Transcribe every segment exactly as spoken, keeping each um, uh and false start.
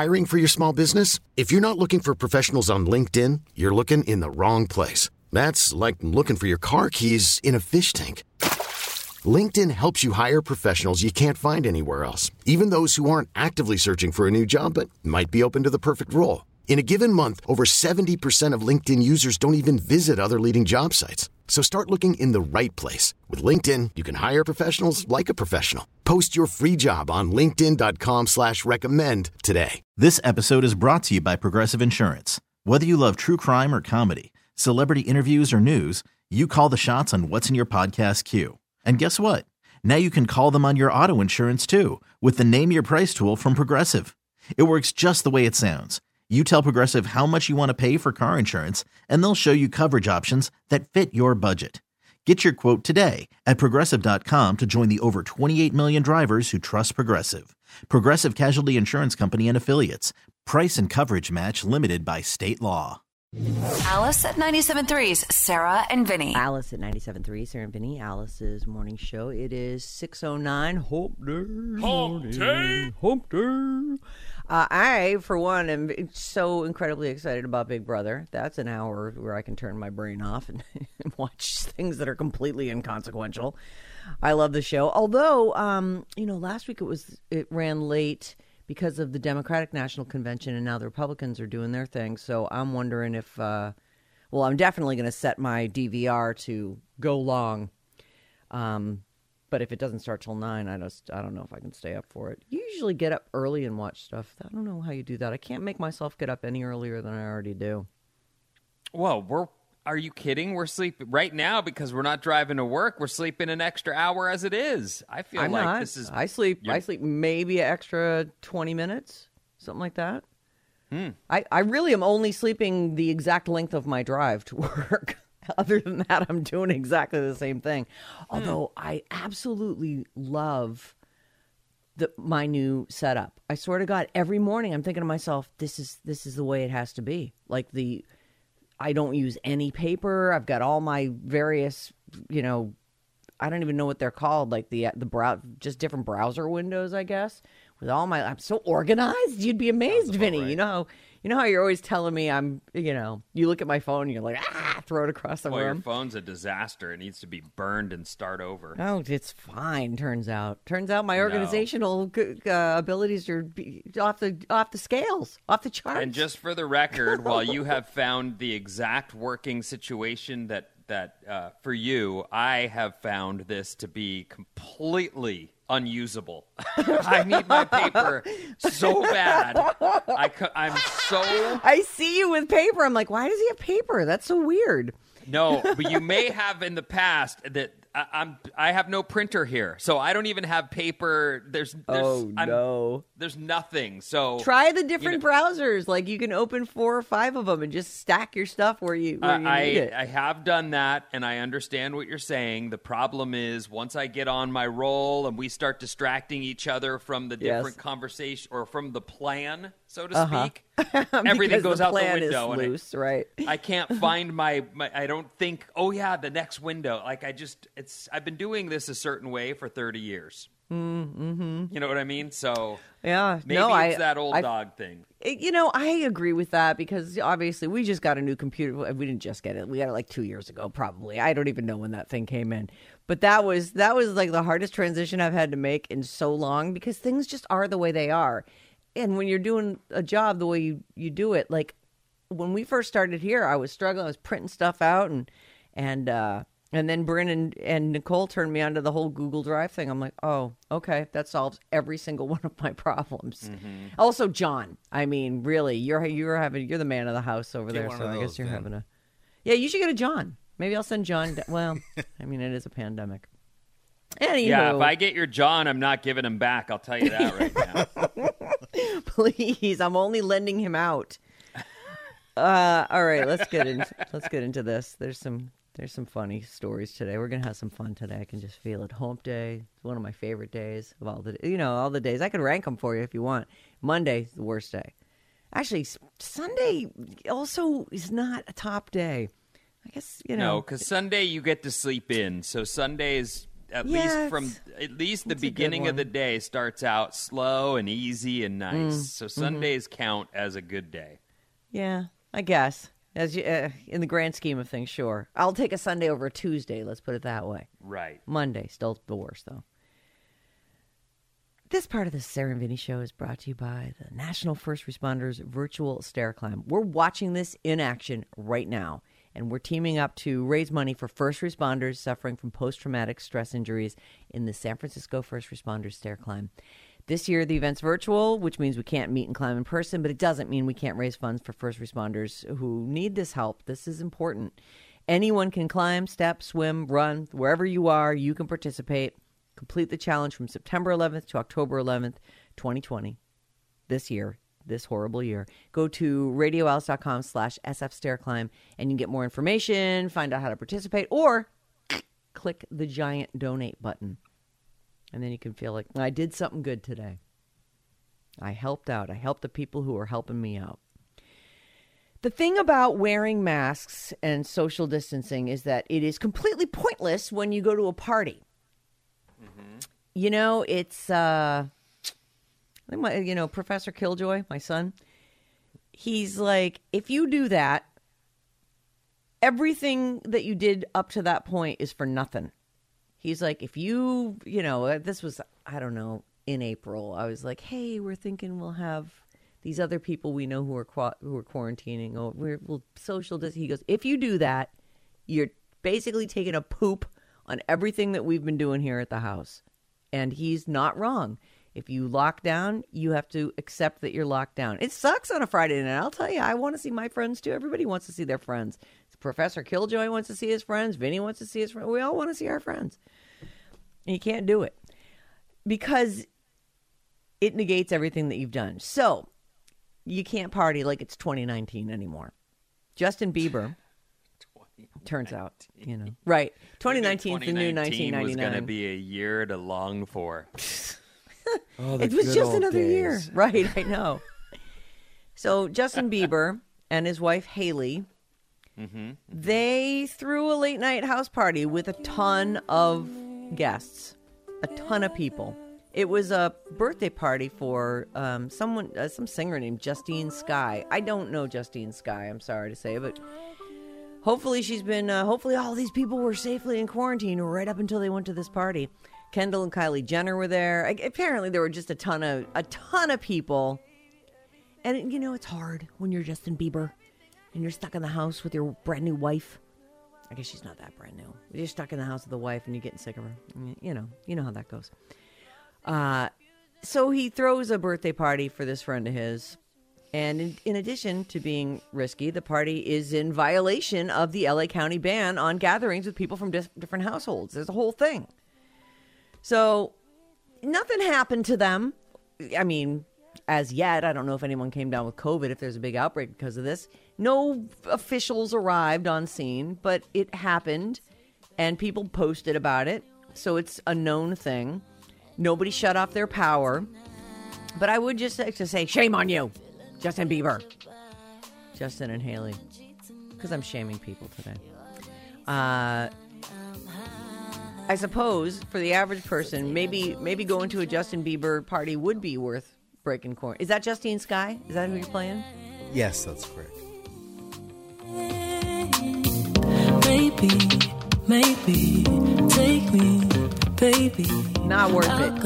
Hiring for your small business? If you're not looking for professionals on LinkedIn, you're looking in the wrong place. That's like looking for your car keys in a fish tank. LinkedIn helps you hire professionals you can't find anywhere else, even those who aren't actively searching for a new job but might be open to the perfect role. In a given month, over seventy percent of LinkedIn users don't even visit other leading job sites. So start looking in the right place. With LinkedIn, you can hire professionals like a professional. Post your free job on linkedin dot com slash recommend today. This episode is brought to you by Progressive Insurance. Whether you love true crime or comedy, celebrity interviews or news, you call the shots on what's in your podcast queue. And guess what? Now you can call them on your auto insurance too with the Name Your Price tool from Progressive. It works just the way it sounds. You tell Progressive how much you want to pay for car insurance, and they'll show you coverage options that fit your budget. Get your quote today at Progressive dot com to join the over twenty-eight million drivers who trust Progressive. Progressive Casualty Insurance Company and Affiliates. Price and coverage match limited by state law. Alice at ninety-seven point three's Sarah and Vinny. Alice at ninety-seven point three, Sarah and Vinny, Alice's morning show. It is six oh nine. Hump day. Hump day. Hump day. Uh, I, for one, am so incredibly excited about Big Brother. That's an hour where I can turn my brain off and, and watch things that are completely inconsequential. I love the show. Although, um, you know, last week it was it ran late because of the Democratic National Convention, and now the Republicans are doing their thing. So I'm wondering if, uh, well, I'm definitely going to set my D V R to go long. Um, but if it doesn't start till nine, I just I don't know if I can stay up for it. You usually get up early and watch stuff. I don't know how you do that. I can't make myself get up any earlier than I already do. Well, we're. Are you kidding? We're sleeping right now because we're not driving to work. We're sleeping an extra hour as it is. I feel I'm like not. this is. I sleep. You're... I sleep maybe an extra twenty minutes, something like that. Hmm. I, I really am only sleeping the exact length of my drive to work. Other than that, I'm doing exactly the same thing. Although hmm. I absolutely love the my new setup. I swear to God, every morning I'm thinking to myself, "This is this is the way it has to be." Like the. I don't use any paper. I've got all my various, you know, I don't even know what they're called, like the the brow, just different browser windows, I guess. With all my, I'm so organized. You'd be amazed, Vinny. Right. You know how you know how you're always telling me I'm, you know, you look at my phone and you're like, ah, throw it across the well, room. Your phone's a disaster. It needs to be burned and start over. Oh, it's fine. Turns out, turns out my organizational no. uh, abilities are off the off the scales, off the charts. And just for the record, while you have found the exact working situation that that uh, for you, I have found this to be completely unusable. I need my paper so bad. I cu- I'm so... I see you with paper. I'm like, why does he have paper? That's so weird. No, but you may have in the past that I, I'm. I have no printer here, so I don't even have paper. There's, there's oh I'm, no, there's nothing. So try the different you know, browsers. Like you can open four or five of them and just stack your stuff where you, where you I, need it. I have done that, and I understand what you're saying. The problem is once I get on my roll and we start distracting each other from the different yes. conversation or from the plan, so to uh-huh. speak. Everything goes the out the plan window. Is and loose, right? I can't find my, my. I don't think. Oh yeah, the next window. Like I just. It's. I've been doing this a certain way for thirty years. Mm-hmm. You know what I mean? So yeah, maybe no, it's I, that old I, dog thing. You know, I agree with that because obviously we just got a new computer. We didn't just get it. We got it like two years ago, probably. I don't even know when that thing came in. But that was that was like the hardest transition I've had to make in so long because things just are the way they are. And when you're doing a job the way you, you do it, like when we first started here, I was struggling. I was printing stuff out and and uh, and then Bryn and, and Nicole turned me onto the whole Google Drive thing. I'm like, oh, okay, that solves every single one of my problems. Mm-hmm. Also, John, I mean, really, you're you're having you're the man of the house over Get there, so I those, guess you're man. having a yeah. You should get a John. Maybe I'll send John. Da- well, I mean, it is a pandemic. Anywho. Yeah, if I get your John, I'm not giving him back. I'll tell you that right now. Please, I'm only lending him out. Uh, all right, let's get into let's get into this. There's some there's some funny stories today. We're gonna have some fun today. I can just feel it. Hump day, it's one of my favorite days of all the you know all the days. I could rank them for you if you want. Monday's the worst day. Actually, Sunday also is not a top day. I guess you know. No, because Sunday you get to sleep in. So Sundays, at Yeah, least it's- from at least the it's a good beginning of one. the day starts out slow and easy and nice. Mm, So Sundays count as a good day. Yeah, I guess. As you, uh, in the grand scheme of things, sure. I'll take a Sunday over a Tuesday, let's put it that way. Right. Monday, still the worst, though. This part of the Sarah and Vinny Show is brought to you by the National First Responders Virtual Stair Climb. We're watching this in action right now, and we're teaming up to raise money for first responders suffering from post-traumatic stress injuries in the San Francisco First Responders Stair Climb. This year, the event's virtual, which means we can't meet and climb in person, but it doesn't mean we can't raise funds for first responders who need this help. This is important. Anyone can climb, step, swim, run. Wherever you are, you can participate. Complete the challenge from September eleventh to October eleventh, twenty twenty. This year, this horrible year. Go to radioalice.com slash sfstairclimb and you can get more information, find out how to participate, or click the giant donate button. And then you can feel like, I did something good today. I helped out. I helped the people who are helping me out. The thing about wearing masks and social distancing is that it is completely pointless when you go to a party. Mm-hmm. You know, it's, uh, I think my, you know, Professor Killjoy, my son, he's like, if you do that, everything that you did up to that point is for nothing. He's like, if you, you know, this was, I don't know, in April, I was like, hey, we're thinking we'll have these other people we know who are qu- who are quarantining. Oh, we're, we'll social distance. He goes, if you do that, you're basically taking a poop on everything that we've been doing here at the house. And he's not wrong. If you lock down, you have to accept that you're locked down. It sucks on a Friday night. I'll tell you, I want to see my friends too. Everybody wants to see their friends. Professor Killjoy wants to see his friends. Vinny wants to see his friends. We all want to see our friends. And you can't do it because it negates everything that you've done. So you can't party like it's twenty nineteen anymore. Justin Bieber, turns out, you know, right. twenty nineteen is the new nineteen ninety-nine. Was going to be a year to long for. Oh, it was just another days. year. Right, I know. So Justin Bieber and his wife, Haley, mm-hmm. they threw a late night house party with a ton of guests, a ton of people. It was a birthday party for um, someone, uh, some singer named Justine Skye. I don't know Justine Skye, I'm sorry to say, but hopefully she's been, uh, hopefully all these people were safely in quarantine right up until they went to this party. Kendall and Kylie Jenner were there. I, apparently there were just a ton of, a ton of people. And, you know, it's hard when you're Justin Bieber and you're stuck in the house with your brand new wife. I guess she's not that brand new. You're stuck in the house with the wife and you're getting sick of her. You know, you know how that goes. Uh, so he throws a birthday party for this friend of his. And in, in addition to being risky, the party is in violation of the L A County ban on gatherings with people from dis- different households. There's a whole thing. So nothing happened to them. I mean, as yet, I don't know if anyone came down with COVID, if there's a big outbreak because of this. No officials arrived on scene, but it happened and people posted about it. So it's a known thing. Nobody shut off their power. But I would just like to say, shame on you, Justin Bieber. Justin and Haley. Because I'm shaming people today. Uh, I suppose for the average person, maybe maybe going to a Justin Bieber party would be worth breaking quarantine. Is that Justine Skye? Is that who you're playing? Yes, that's correct. Maybe, maybe, take me, baby. Not worth it.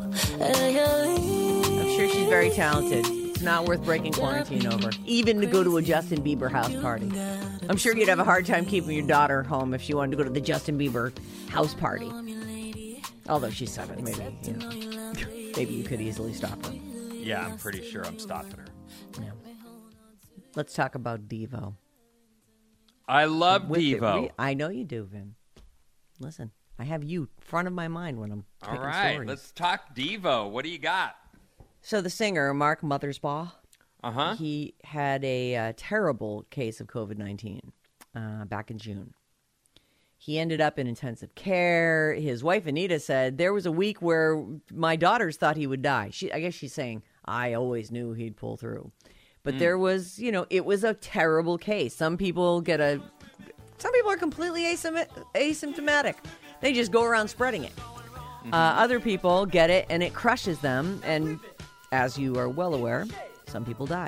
I'm sure she's very talented. It's not worth breaking quarantine over, even to go to a Justin Bieber house party. I'm sure you'd have a hard time keeping your daughter home if she wanted to go to the Justin Bieber house party. Although she's seven, maybe, you know, maybe you could easily stop her. Yeah, I'm pretty sure I'm stopping her. Yeah. Let's talk about Devo. I love With Devo. It, I know you do, Vin. Listen, I have you front of my mind when I'm All picking right, stories. let's talk Devo. What do you got? So the singer, Mark Mothersbaugh, Uh-huh. he had a uh, terrible case of covid nineteen uh, back in June. He ended up in intensive care. His wife, Anita, said, there was a week where my daughters thought he would die. She, I guess she's saying, I always knew he'd pull through. But mm. there was, you know, it was a terrible case. Some people get a, some people are completely asymptom- asymptomatic. They just go around spreading it. Uh, other people get it, and it crushes them. And as you are well aware, some people die.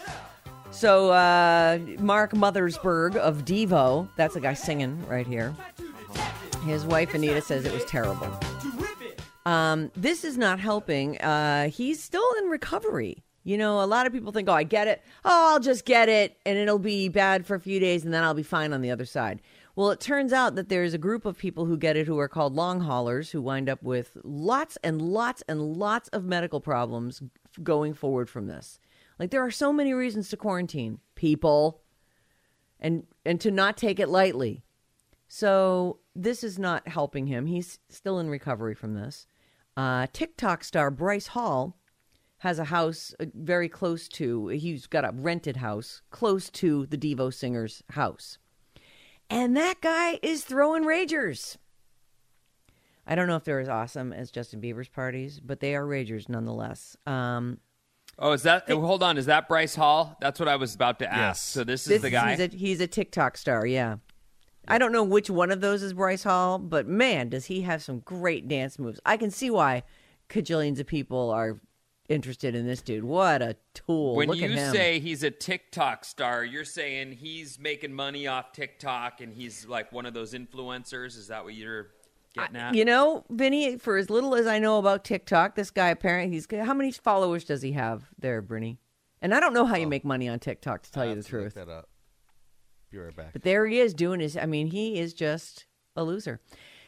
So uh, Mark Mothersburg of Devo, that's the guy singing right here. His wife, Anita, says it was terrible. Um, this is not helping. Uh, he's still in recovery. You know, a lot of people think, oh, I get it. Oh, I'll just get it, and it'll be bad for a few days, and then I'll be fine on the other side. Well, it turns out that there's a group of people who get it who are called long haulers who wind up with lots and lots and lots of medical problems going forward from this. Like, there are so many reasons to quarantine people and and to not take it lightly. So this is not helping him. He's still in recovery from this. Uh, TikTok star Bryce Hall has a house very close to, he's got a rented house close to the Devo singer's house. And that guy is throwing ragers. I don't know if they're as awesome as Justin Bieber's parties, but they are ragers nonetheless. Um, oh, is that, oh, hold on, is that Bryce Hall? That's what I was about to ask. Yes. So this is this the guy? He's a, he's a TikTok star, yeah. I don't know which one of those is Bryce Hall, but man, does he have some great dance moves. I can see why cajillions of people are interested in this dude. What a tool. When Look you at him. say he's a TikTok star, you're saying he's making money off TikTok and he's like one of those influencers? Is that what you're getting at? You know, Vinny, for as little as I know about TikTok, this guy apparently, he's how many followers does he have there, Brinny? And I don't know how you make money on TikTok, to tell I you have the to look truth. that up. Be right back. But there he is doing his, I mean, he is just a loser.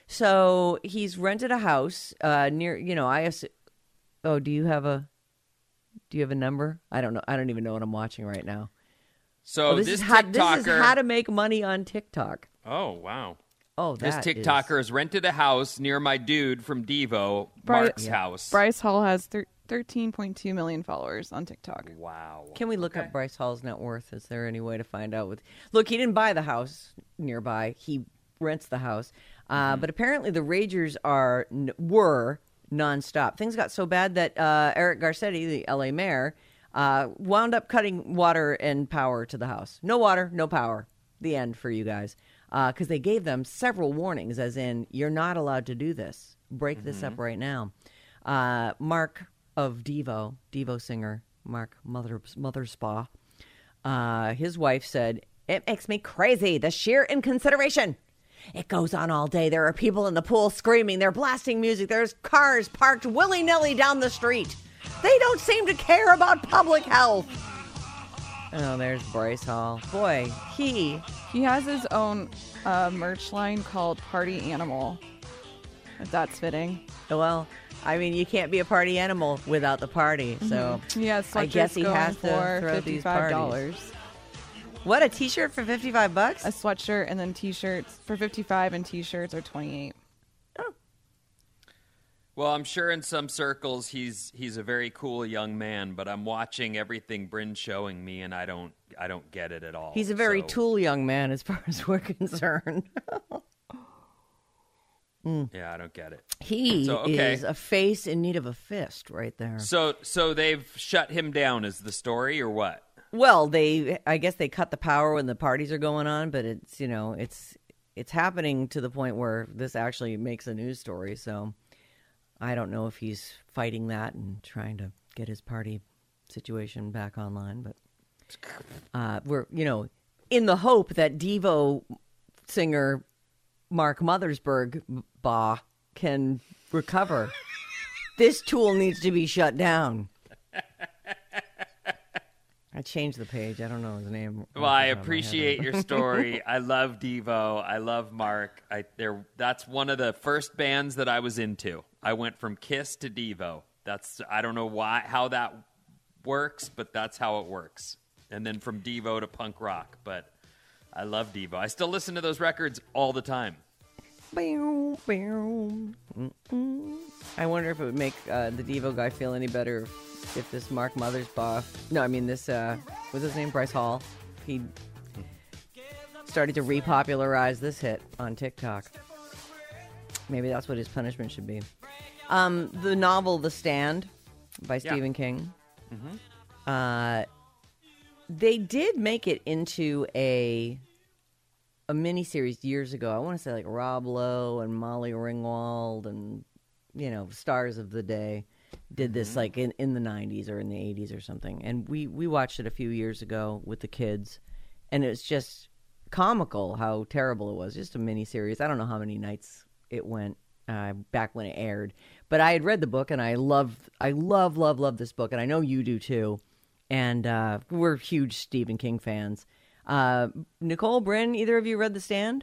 So he's rented a house uh, near, you know, I assume, oh, do you have a, do you have a number? I don't know. I don't even know what I'm watching right now. So Oh, this, this is how, TikToker... this is how to make money on TikTok. Oh, wow. Oh, This that TikToker is- has rented a house near my dude from Devo, Bri- Mark's Yeah. house. Bryce Hall has thir- thirteen point two million followers on TikTok. Wow. Can we look up Bryce Hall's net worth? Is there any way to find out? With Look, he didn't buy the house nearby. He rents the house. Uh, Mm-hmm. But apparently the ragers are were nonstop. Things got so bad that uh, Eric Garcetti, the L A mayor, uh, wound up cutting water and power to the house. No water, no power. The end for you guys. Because they gave them several warnings, as in, you're not allowed to do this. Break this up right now. Uh, Mark of Devo, Devo singer, Mark Mother Motherspa, uh, his wife said, it makes me crazy, the sheer inconsideration. It goes on all day. There are people in the pool screaming. They're blasting music. There's cars parked willy-nilly down the street. They don't seem to care about public health. Oh, there's Bryce Hall. Boy, he... He has his own uh, merch line called Party Animal. If that's fitting. Well, I mean, you can't be a party animal without the party. So He has sweatshirts I guess he going has to for throw these fifty-five parties. dollars. What, a T-shirt for fifty-five bucks? A sweatshirt and then T-shirts for fifty-five, and T-shirts are twenty-eight. Well, I'm sure in some circles he's he's a very cool young man, but I'm watching everything Bryn's showing me, and I don't I don't get it at all. He's a very So- tool young man, as far as we're concerned. Yeah, I don't get it. He So, okay. is a face in need of a fist, right there. So so they've shut him down, is the story, or what? Well, they, I guess they cut the power when the parties are going on, but it's, you know, it's it's happening to the point where this actually makes a news story. So I don't know if he's fighting that and trying to get his party situation back online, but uh, we're, you know, in the hope that Devo singer Mark Mothersburg Bah can recover. This tool needs to be shut down. I changed the page. I don't know his name. Well, I off the top of my head. appreciate your story. I love Devo. I love Mark. I they're that's one of the first bands that I was into. I went from Kiss to Devo. That's I don't know why how that works, but that's how it works. And then from Devo to punk rock. But I love Devo. I still listen to those records all the time. Bow, bow. Mm-mm. I wonder if it would make uh, the Devo guy feel any better if, if this Mark Mothersbaugh, no, I mean this, uh, what's his name, Bryce Hall, he started to repopularize this hit on TikTok. Maybe that's what his punishment should be. Um, the novel The Stand by Yeah. Stephen King, uh, they did make it into a a miniseries years ago. I want to say like Rob Lowe and Molly Ringwald and, you know, stars of the day did this like in, in the nineties or in the eighties or something. And we, we watched it a few years ago with the kids. And it was just comical how terrible it was. Just a miniseries. I don't know how many nights it went uh, back when it aired. But I had read the book, and I love, I love, love, love this book. And I know you do, too. And uh, we're huge Stephen King fans. Uh, Nicole, Bryn, either of you read The Stand?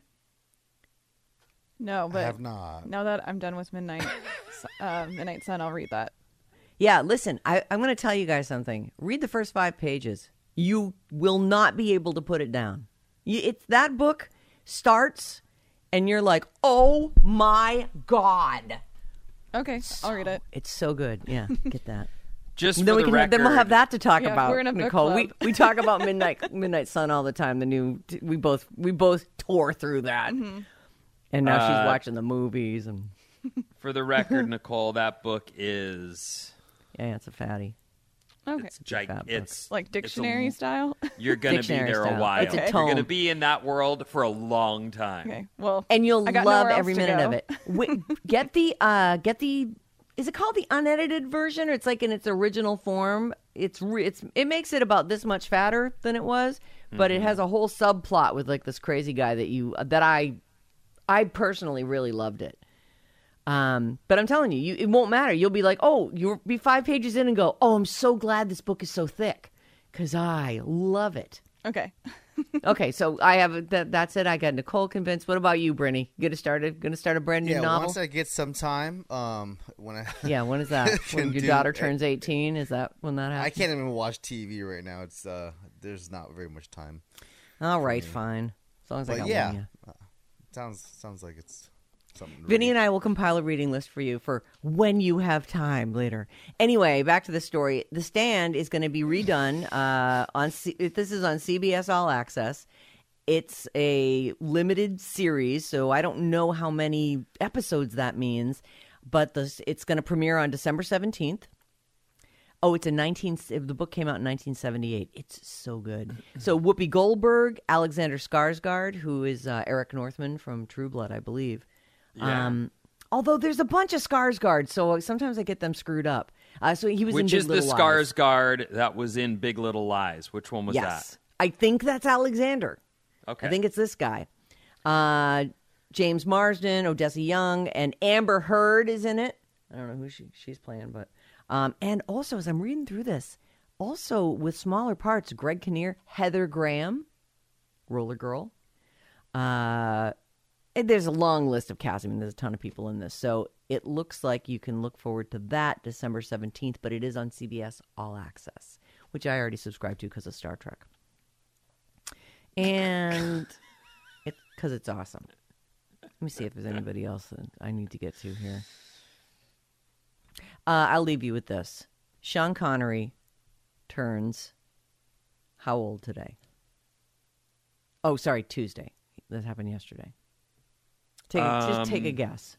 No, but I have not. now that I'm done with Midnight uh, Midnight Sun, I'll read that. Yeah, listen, I, I'm going to tell you guys something. Read the first five pages. You will not be able to put it down. You, it's that book starts, and you're like, oh my God. Okay, I'll read it. It's so good. Yeah, get that. Just then for we the can record, then we'll have that to talk Yeah, about. we're in a book Nicole, we club. we talk about Midnight Midnight Sun all the time. The new we both we both tore through that, Mm-hmm. and now Uh, she's watching the movies and For the record, Nicole, that book is yeah, it's a fatty. Okay, it's gig- fat book. it's like it's dictionary a- style. You're gonna be Dictionary there a style. while. It's a You're tome. gonna be in that world for a long time. Okay, well, And you'll I got love nowhere else every to minute go. of it. Wi- get the uh, get the is it called the unedited version, or it's like in its original form? It's re- it's it makes it about this much fatter than it was, but Mm-hmm. it has a whole subplot with like this crazy guy that you that I I personally really loved it. Um, but I'm telling you, you, it won't matter. You'll be like, oh, you'll be five pages in and go, oh, I'm so glad this book is so thick because I love it. Okay, Okay, so I have that. That's it. I got Nicole convinced. What about you, Brittany? Get it started. Going to start a brand new Yeah, novel. once I get some time, um, when I Yeah, when is that? When Can your do- daughter turns eighteen? Is that when that I happens? can't even watch T V right now. It's uh, there's not very much time. All right, fine. As long as I But got yeah, one. Yeah. sounds sounds like it's something. to Vinny read. and I will compile a reading list for you for when you have time later. Anyway, back to the story. The Stand is going to be redone uh, on. C- this is on C B S All Access. It's a limited series, so I don't know how many episodes that means, but the, it's going to premiere on December seventeenth. Oh, it's a nineteen. The book came out in nineteen seventy-eight. It's so good. So Whoopi Goldberg, Alexander Skarsgård, who is uh, Eric Northman from True Blood, I believe. Yeah. Um, although there's a bunch of Skarsgård, so sometimes I get them screwed up. Uh, so he was in Which Big is the Little Lies. Skarsgård that was in Big Little Lies? Which one was Yes, I think that's Alexander. that? Okay. I think it's this guy. Uh, James Marsden, Odessa Young, and Amber Heard is in it. I don't know who she, she's playing, but um, and also as I'm reading through this, also with smaller parts, Greg Kinnear, Heather Graham, Roller Girl. Uh, and there's a long list of cast. I mean, there's a ton of people in this, so it looks like you can look forward to that December seventeenth. But it is on C B S All Access, which I already subscribed to because of Star Trek. And it's because it's awesome. Let me see if there's anybody else that I need to get to here. Uh, I'll leave you with this. Sean Connery turns how old today? Oh, sorry, Tuesday. That happened yesterday. Take a, just take a Um, guess.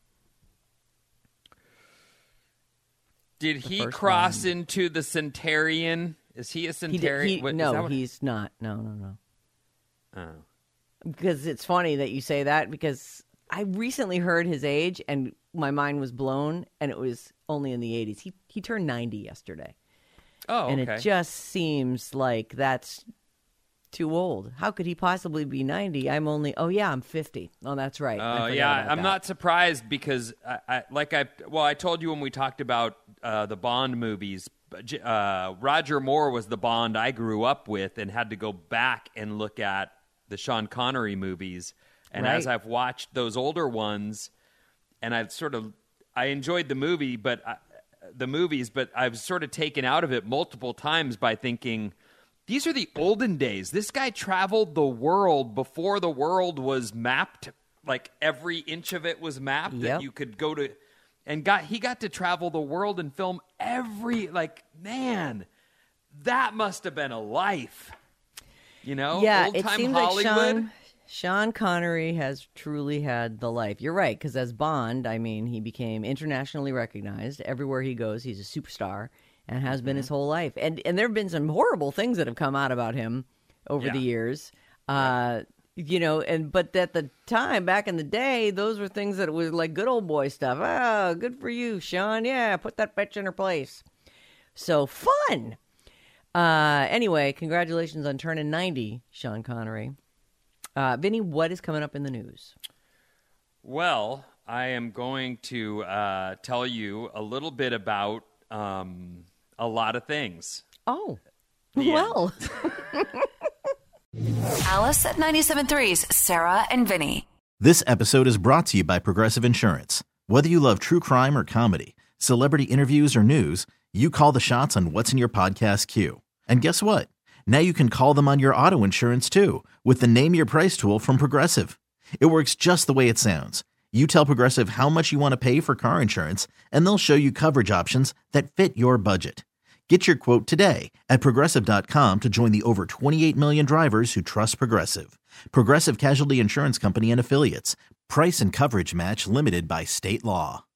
Did The he first cross one. into the Centurion? Is he a He did, Centurion? he, What- is no, that what- he's not. No, no, no. Oh. Because it's funny that you say that because I recently heard his age and my mind was blown, and it was only in the eighties. He he turned ninety yesterday. Oh, And okay. it just seems like that's too old. How could he possibly be ninety? I'm only, oh, yeah, I'm fifty. Oh, that's right. I Oh forgot yeah, about I'm that. not surprised because I, I like I well I told you when we talked about uh, the Bond movies. J- Uh, Roger Moore was the Bond I grew up with and had to go back and look at the Sean Connery movies. And as Right. I've watched those older ones, and I've sort of I enjoyed the movie, but I, the movies, but I've sort of taken out of it multiple times by thinking. These are the olden days. This guy traveled the world before the world was mapped. Like every inch of it was mapped Yep. that you could go to, and got he got to travel the world and film every like man. That must have been a life, you know. Yeah, old it time seems Hollywood. like Sean, Sean Connery has truly had the life. You're right, because as Bond, I mean, he became internationally recognized. Everywhere he goes, he's a superstar and has been his whole life. And and there have been some horrible things that have come out about him over Yeah. the years. Uh, You know, and but at the time, back in the day, those were things that was like good old boy stuff. Oh, good for you, Sean. Yeah, put that bitch in her place. So fun. Uh, anyway, congratulations on turning ninety, Sean Connery. Uh, Vinny, what is coming up in the news? Well, I am going to uh, tell you a little bit about um, a lot of things. Oh, The well. Alice at ninety-seven point three's Sarah and Vinny. This episode is brought to you by Progressive Insurance. Whether you love true crime or comedy, celebrity interviews or news, you call the shots on what's in your podcast queue. And guess what? Now you can call them on your auto insurance too with the Name Your Price tool from Progressive. It works just the way it sounds. You tell Progressive how much you want to pay for car insurance, and they'll show you coverage options that fit your budget. Get your quote today at Progressive dot com to join the over twenty-eight million drivers who trust Progressive. Progressive Casualty Insurance Company and Affiliates. Price and coverage match limited by state law.